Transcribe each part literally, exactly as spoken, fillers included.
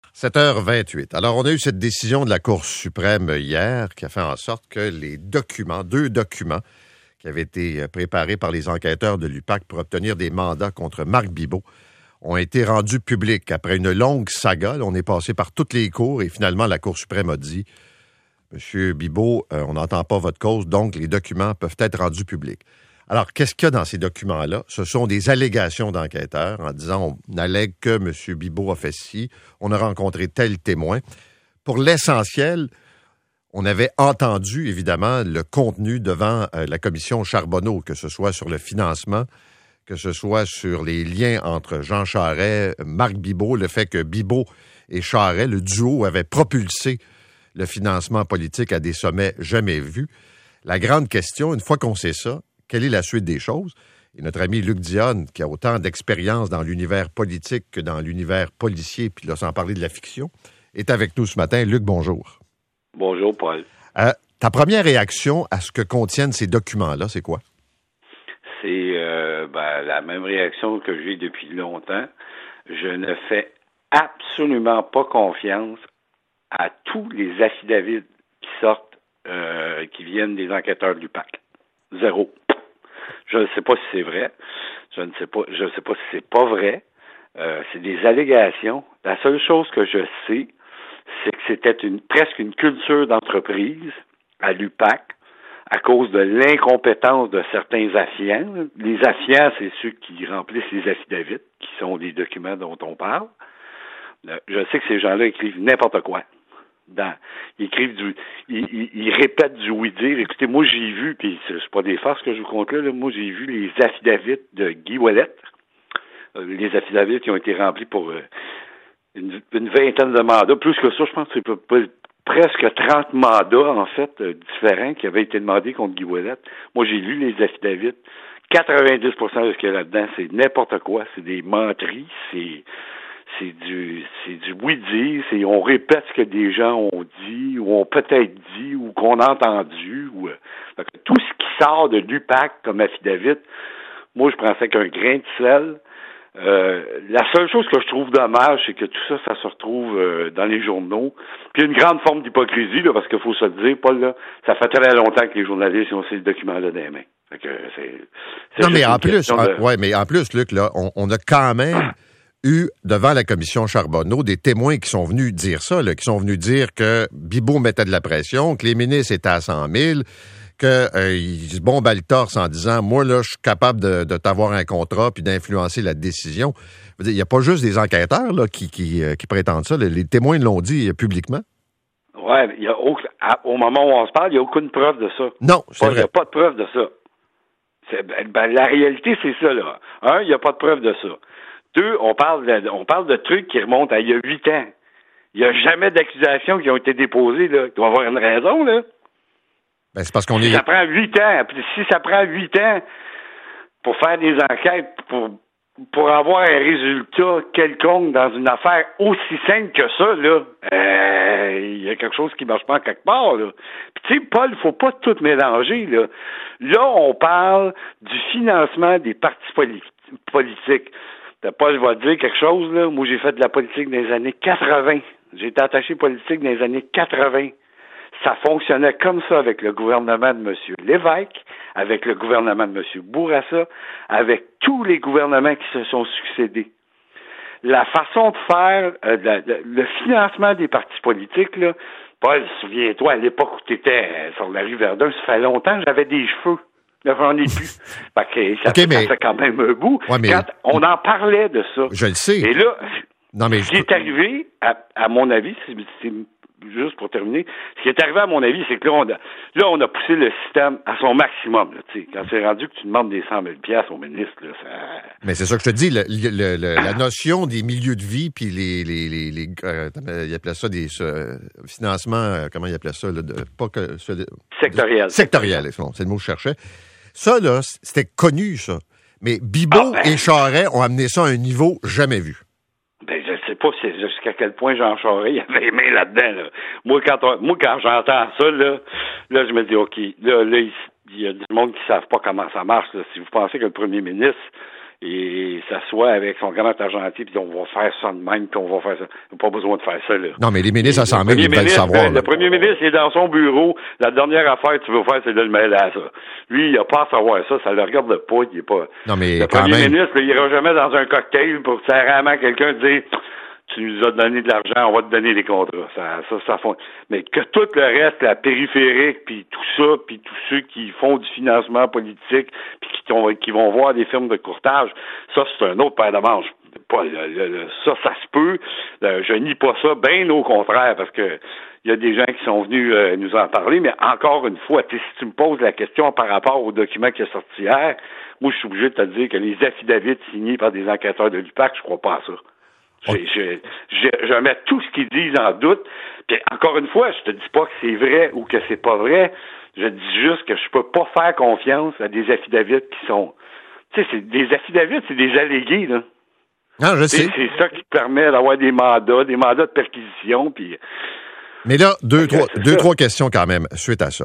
sept heures vingt-huit. Alors, on a eu cette décision de la Cour suprême hier qui a fait en sorte que les documents, deux documents qui avaient été préparés par les enquêteurs de l'U P A C pour obtenir des mandats contre Marc Bibeau ont été rendus publics. Après une longue saga, là, on est passé par toutes les cours et finalement, la Cour suprême a dit « Monsieur Bibeau, euh, on n'entend pas votre cause, donc les documents peuvent être rendus publics. » Alors, qu'est-ce qu'il y a dans ces documents-là? Ce sont des allégations d'enquêteurs en disant on allègue que M. Bibeau a fait ci, on a rencontré tel témoin. Pour l'essentiel, on avait entendu, évidemment, le contenu devant euh, la commission Charbonneau, que ce soit sur le financement, que ce soit sur les liens entre Jean Charest, Marc Bibeau, le fait que Bibeau et Charest, le duo, avaient propulsé le financement politique à des sommets jamais vus. La grande question, une fois qu'on sait ça, quelle est la suite des choses? Et notre ami Luc Dionne, qui a autant d'expérience dans l'univers politique que dans l'univers policier, puis là, sans parler de la fiction, est avec nous ce matin. Luc, bonjour. Bonjour, Paul. Euh, ta première réaction à ce que contiennent ces documents-là, c'est quoi? C'est euh, ben, la même réaction que j'ai depuis longtemps. Je ne fais absolument pas confiance à tous les affidavits qui sortent, euh, qui viennent des enquêteurs de l'U P A C. Zéro. Je ne sais pas si c'est vrai. Je ne sais pas. Je ne sais pas si c'est pas vrai. Euh, c'est des allégations. La seule chose que je sais, c'est que c'était une presque une culture d'entreprise à l'U P A C à cause de l'incompétence de certains affiants. Les affiants, c'est ceux qui remplissent les affidavits, qui sont les documents dont on parle. Je sais que ces gens-là écrivent n'importe quoi. Dans, ils écrivent du, ils, ils, ils répètent du oui-dire. Écoutez, moi j'ai vu, puis c'est pas des farces que je vous compte là, là moi j'ai vu les affidavits de Guy Ouellet, euh, les affidavits qui ont été remplis pour euh, une, une vingtaine de mandats, plus que ça, je pense que c'est pas, pas, presque trente mandats, en fait, euh, différents qui avaient été demandés contre Guy Ouellet. Moi j'ai lu les affidavits. quatre-vingt-dix pour cent de ce qu'il y a là-dedans, c'est n'importe quoi, c'est des menteries, c'est C'est du c'est du oui-dire, c'est on répète ce que des gens ont dit, ou ont peut-être dit, ou qu'on a entendu. Ou, euh, tout ce qui sort de l'U P A C comme affidavit, moi je prends ça qu'un grain de sel. Euh, la seule chose que je trouve dommage, c'est que tout ça, ça se retrouve euh, dans les journaux. Puis une grande forme d'hypocrisie, là, parce qu'il faut se le dire, Paul, là, ça fait très longtemps que les journalistes ont ces documents-là dans les mains. Fait que c'est, c'est non, mais en plus, de... en, ouais, mais en plus, Luc, là, on, on a quand même eu devant la commission Charbonneau des témoins qui sont venus dire ça, là, qui sont venus dire que Bibeau mettait de la pression, que les ministres étaient à cent mille, qu'ils euh, se bombaient le torse en disant « Moi, là, je suis capable de, de t'avoir un contrat puis d'influencer la décision. » Il n'y a pas juste des enquêteurs là, qui, qui, euh, qui prétendent ça. Les témoins l'ont dit euh, publiquement. Oui, il y a au, au moment où on se parle, il n'y a aucune preuve de ça. Non, c'est pas, vrai. Il n'y a pas de preuve de ça. C'est, ben, la réalité, c'est ça, là. Un, il n'y a pas de preuve de ça. Deux, on parle de, on parle de trucs qui remontent à il y a huit ans. Il n'y a jamais d'accusations qui ont été déposées, là. Il doit y avoir une raison, là. Ben, c'est parce qu'on si est... ça prend huit ans, puis si ça prend huit ans pour faire des enquêtes, pour, pour avoir un résultat quelconque dans une affaire aussi simple que ça, là, euh, il y a quelque chose qui marche pas quelque part, là. Puis tu sais, Paul, il faut pas tout mélanger, là. Là, on parle du financement des partis poli- politiques. Paul, je vais te dire quelque chose, là. Moi, j'ai fait de la politique dans les années quatre-vingt. J'ai été attaché politique dans les années quatre-vingt. Ça fonctionnait comme ça avec le gouvernement de M. Lévesque, avec le gouvernement de M. Bourassa, avec tous les gouvernements qui se sont succédés. La façon de faire, euh, la, la, le financement des partis politiques, là, Paul, souviens-toi, à l'époque où tu étais sur la rue Verdun, ça fait longtemps, j'avais des cheveux. Là, j'en ai plus. Fait que ça, okay, fait, mais... ça fait quand même un bout. Ouais, mais... Quand on en parlait de ça. Je le sais. Et là, non, mais... ce qui est arrivé, à, à mon avis, c'est, c'est juste pour terminer, ce qui est arrivé à mon avis, c'est que là, on a, là, on a poussé le système à son maximum. Là, quand c'est rendu que tu demandes des cent mille dollars au ministre, là, ça... Mais c'est ça que je te dis, le, le, le, la notion des milieux de vie, puis les... les, les, les euh, il appelait ça des euh, financements, euh, comment il appelait ça? Là, de, pas que, ce, de, sectoriel. De, sectoriel, c'est le mot que je cherchais. Ça, là, c'était connu, ça. Mais Bibeau ah, ben, et Charest ont amené ça à un niveau jamais vu. Ben, je sais pas jusqu'à quel point Jean Charest il avait aimé là-dedans. Là. Moi, quand on, moi, quand j'entends ça, là, là, je me dis, OK, là, là, il y a du monde qui ne savent pas comment ça marche. Là. Si vous pensez que le premier ministre et s'assoit avec son grand argentier, puis on va faire ça de même, puis on va faire ça. On n'a pas besoin de faire ça, là. Non, mais les ministres à cent mille, ils veulent le savoir. Le, le premier ministre, il est dans son bureau. La dernière affaire que tu veux faire, c'est de le mêler à ça. Lui, il n'a pas à savoir ça. Ça le regarde pas. Il est pas... Non, mais le quand premier même... ministre, là, il ira jamais dans un cocktail pour serrement quelqu'un dire... Tu nous as donné de l'argent, on va te donner les contrats. Ça, ça, ça fond. Mais que tout le reste, la périphérique, puis tout ça, puis tous ceux qui font du financement politique, puis qui, qui vont voir des firmes de courtage, ça, c'est un autre paire de manches. Pas, le, le, le, ça, ça se peut. Euh, je nie pas ça, bien au contraire, parce que il y a des gens qui sont venus euh, nous en parler, mais encore une fois, si tu me poses la question par rapport au document qui est sorti hier, moi, je suis obligé de te dire que les affidavits signés par des enquêteurs de l'U P A C, je crois pas à ça. Je, je, je, je mets tout ce qu'ils disent en doute. Puis encore une fois, je te dis pas que c'est vrai ou que c'est pas vrai. Je dis juste que je peux pas faire confiance à des affidavits qui sont... Tu sais, c'est des affidavits, c'est des allégués, là. Non, je sais. C'est ça qui permet d'avoir des mandats, des mandats de perquisition, puis... Mais là, deux, trois, deux, ça. trois questions quand même suite à ça.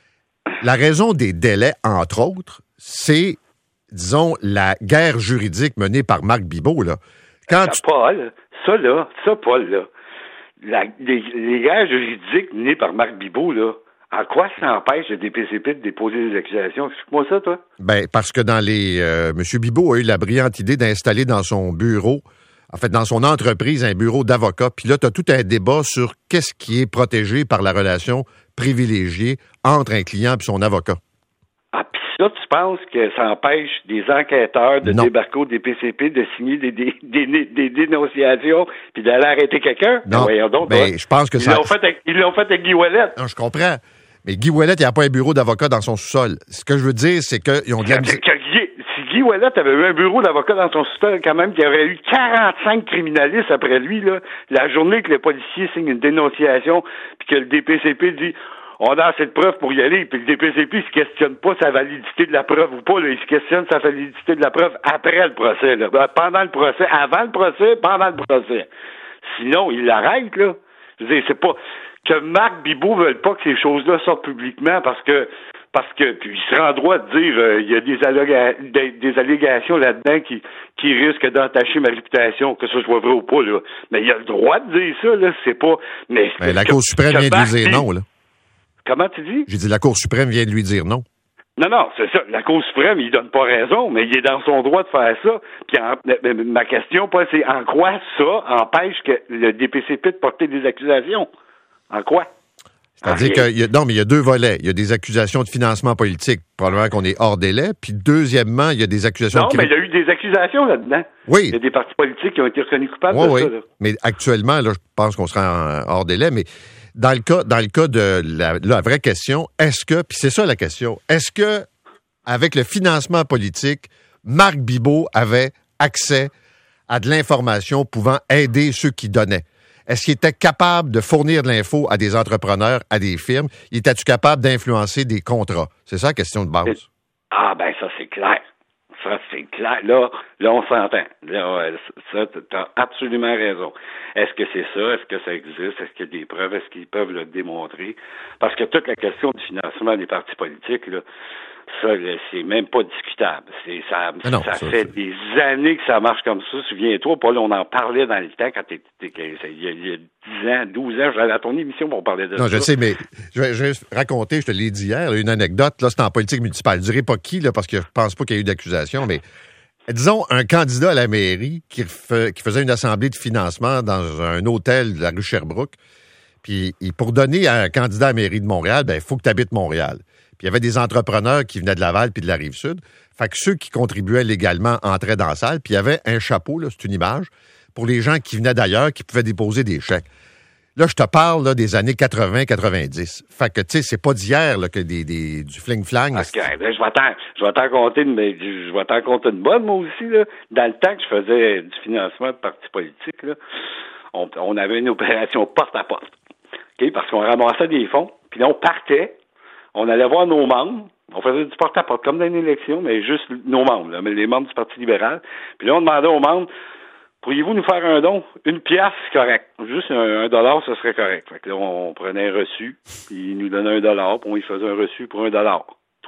La raison des délais, entre autres, c'est, disons, la guerre juridique menée par Marc Bibeau, là. Quand ça, tu... Paul, ça, là, ça, Paul, là, la, les, les guerres juridiques menées par Marc Bibeau, là, en quoi ça empêche le D P C P de déposer des accusations? Explique-moi ça, toi. Ben, parce que dans les... Euh, M. Bibeau a eu la brillante idée d'installer dans son bureau, en fait, dans son entreprise, un bureau d'avocat. Puis là, tu as tout un débat sur qu'est-ce qui est protégé par la relation privilégiée entre un client et son avocat. Ah, puis ça, tu penses que ça empêche des enquêteurs de non. débarquer au D P C P de signer des, des, des, des dénonciations puis d'aller arrêter quelqu'un? Non, ben, donc, ben, je pense que ils ça... L'ont fait avec, ils l'ont fait avec Guy Ouellet. Non, je comprends. Mais Guy Ouellet, il n'y a pas un bureau d'avocat dans son sous-sol. Ce que je veux dire, c'est qu'ils ont de la... Si Guy Ouellet avait eu un bureau d'avocat dans son sous-sol, quand même, qu'il y aurait eu quarante-cinq criminalistes après lui, là, la journée que le policier signe une dénonciation puis que le D P C P dit... On a assez de preuves pour y aller, puis le D P C P ne se questionne pas sa validité de la preuve ou pas, là, il se questionne sa validité de la preuve après le procès, là. Pendant le procès, avant le procès, pendant le procès. Sinon, il l'arrête, là. Je veux dire, c'est pas que Marc Bibeau ne veuille pas que ces choses-là sortent publiquement parce que parce que puis il sera en droit de dire euh, il y a des, alléga- des, des allégations là-dedans qui, qui risquent d'entacher ma réputation, que ce soit vrai ou pas, là. Mais il a le droit de dire ça, là, c'est pas... Mais, ben, la Cour suprême vient de lui dire non, là. Comment tu dis? J'ai dit la Cour suprême vient de lui dire non. Non, non, c'est ça. La Cour suprême, il donne pas raison, mais il est dans son droit de faire ça. Puis en, ma question, Paul, c'est en quoi ça empêche que le D P C P de porter des accusations? En quoi? C'est-à-dire que, y a, non, mais il y a deux volets. Il y a des accusations de financement politique, probablement qu'on est hors délai. Puis deuxièmement, il y a des accusations non, de... Non, mais il y a eu des accusations là-dedans. Oui. Il y a des partis politiques qui ont été reconnus coupables oui, de oui. ça. Là. Mais actuellement, là, je pense qu'on sera en, hors délai, mais dans le cas, dans le cas de la, la vraie question, est-ce que, puis c'est ça la question, est-ce que, avec le financement politique, Marc Bibeau avait accès à de l'information pouvant aider ceux qui donnaient? Est-ce qu'il était capable de fournir de l'info à des entrepreneurs, à des firmes? Il était-tu capable d'influencer des contrats? C'est ça la question de base. Ah, ben ça, c'est clair. Ça, c'est clair. Là, là on s'entend. Là, ça, tu as absolument raison. Est-ce que c'est ça? Est-ce que ça existe? Est-ce qu'il y a des preuves? Est-ce qu'ils peuvent le démontrer? Parce que toute la question du financement des partis politiques, là, ça, là, c'est même pas discutable. C'est, ça non, ça, ça fait c'est... des années que ça marche comme ça. Souviens-toi, Paul, on en parlait dans le temps quand t'étais, il y a, il y a dix ans, douze ans, j'allais à ton émission pour parler de non, ça. Non, je sais, mais je vais juste raconter, je te l'ai dit hier, une anecdote, là, c'est en politique municipale. Je dirais pas qui, là, parce que je pense pas qu'il y ait eu d'accusation, mais disons un candidat à la mairie qui, f... qui faisait une assemblée de financement dans un hôtel de la rue Sherbrooke, puis pour donner à un candidat à la mairie de Montréal, ben il faut que tu habites Montréal. Puis il y avait des entrepreneurs qui venaient de Laval puis de la Rive-Sud. Fait que ceux qui contribuaient légalement entraient dans la salle. Puis il y avait un chapeau, là, c'est une image, pour les gens qui venaient d'ailleurs, qui pouvaient déposer des chèques. Là, je te parle là, des années quatre-vingts quatre-vingt-dix. Fait que, tu sais, c'est pas d'hier là, que des, des, du fling-flang. OK, ben, je vais t'en, je vais t'en compter une, je vais t'en compter une bonne, moi aussi. Là. Dans le temps que je faisais du financement de partis politiques, là, on, on avait une opération porte-à-porte. Okay? Parce qu'on ramassait des fonds, puis là, on partait. On allait voir nos membres, on faisait du porte-à-porte, comme dans une élection, mais juste nos membres, là, mais les membres du Parti libéral. Puis là, on demandait aux membres, pourriez-vous nous faire un don? Une pièce, c'est correct. Juste un, un dollar, ce serait correct. Fait que là, on prenait un reçu, puis ils nous donnaient un dollar, puis on y faisait un reçu pour un dollar.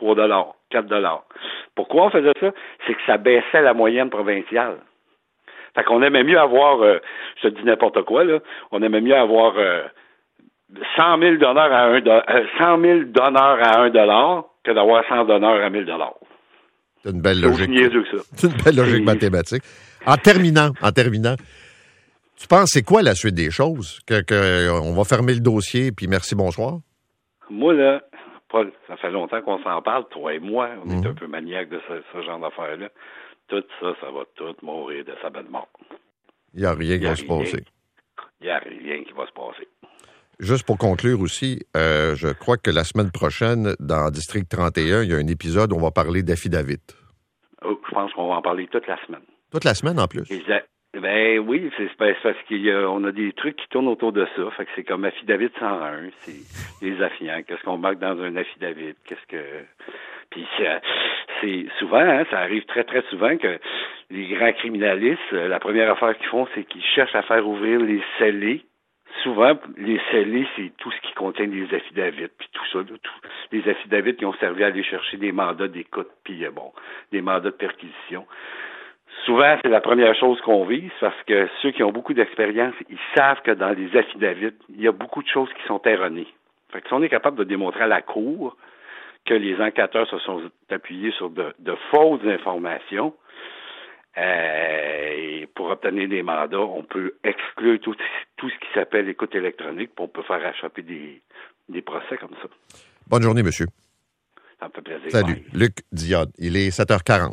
trois dollars, quatre dollars. Pourquoi on faisait ça? C'est que ça baissait la moyenne provinciale. Fait qu'on aimait mieux avoir, euh, je te dis n'importe quoi, là, on aimait mieux avoir euh, cent mille donneurs à un do- euh, cent mille donneurs à un dollar que d'avoir cent donneurs à mille dollars. C'est une belle C'est logique. aussi niaiseux que ça. C'est une belle logique Et- mathématique. En terminant, en terminant, tu penses c'est quoi la suite des choses? Que, que on va fermer le dossier puis merci, bonsoir? Moi, là, Paul, ça fait longtemps qu'on s'en parle, toi et moi, on Mhm. est un peu maniaques de ce, ce genre d'affaires-là. Tout ça, ça va tout mourir de sa belle mort. Il n'y a rien qui Y a va se rien. passer. Il n'y a rien qui va se passer. Juste pour conclure aussi, euh, je crois que la semaine prochaine, dans District trente et un, il y a un épisode où on va parler d'affidavit. Oh, je pense qu'on va en parler toute la semaine. Toute la semaine en plus. Et ça- Ben oui, c'est c'est parce qu'on a des trucs qui tournent autour de ça. Fait que c'est comme affidavit cent un, c'est les affiants. Qu'est-ce qu'on marque dans un affidavit? Qu'est-ce que. Puis c'est- c'est souvent, hein, ça arrive très très souvent que les grands criminalistes, euh, la première affaire qu'ils font, c'est qu'ils cherchent à faire ouvrir les scellés. Souvent, les scellés, c'est tout ce qui contient des affidavits, puis tout ça, là, tout, les affidavits qui ont servi à aller chercher des mandats d'écoute, puis euh, bon, des mandats de perquisition. Souvent, c'est la première chose qu'on vise parce que ceux qui ont beaucoup d'expérience, ils savent que dans les affidavits, il y a beaucoup de choses qui sont erronées. Fait que si on est capable de démontrer à la Cour que les enquêteurs se sont appuyés sur de, de fausses informations, euh, et pour obtenir des mandats, on peut exclure tout, tout ce qui s'appelle écoute électronique, puis on peut faire échapper des, des procès comme ça. Bonne journée, monsieur. Ça me fait plaisir. Salut. Bye. Luc Diode. Il est sept heures quarante.